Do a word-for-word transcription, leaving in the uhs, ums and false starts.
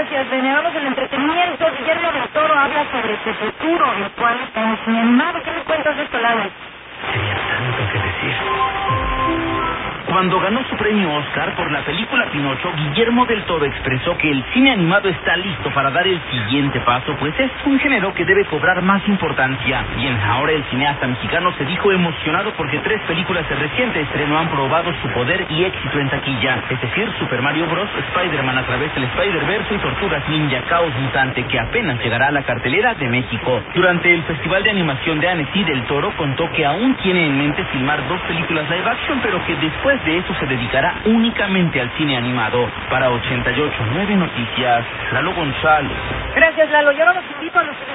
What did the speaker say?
gracias, Bene. Vamos al entretenimiento. Guillermo del Toro habla sobre su futuro, el cual está en cine animado. ¿Qué me cuentas de esto, Lalo? Tenía tanto que decir. Cuando ganó su premio Oscar por la película Pinocho, Guillermo del Toro expresó que el cine animado está listo para dar el siguiente paso, pues es un género que debe cobrar más importancia. Bien, ahora el cineasta mexicano se dijo emocionado porque tres películas de reciente estreno han probado su poder y éxito en taquilla, es decir, Super Mario Bros., Spider-Man a través del Spider-Verse y Tortugas Ninja Caos Mutante, que apenas llegará a la cartelera de México. Durante el Festival de Animación de Annecy, del Toro contó que aún tiene en mente filmar dos películas live action, pero que después de eso se dedicará únicamente al cine animado. Para ochenta y ocho punto nueve Noticias, Lalo González. Gracias, Lalo. Yo ahora los invito a los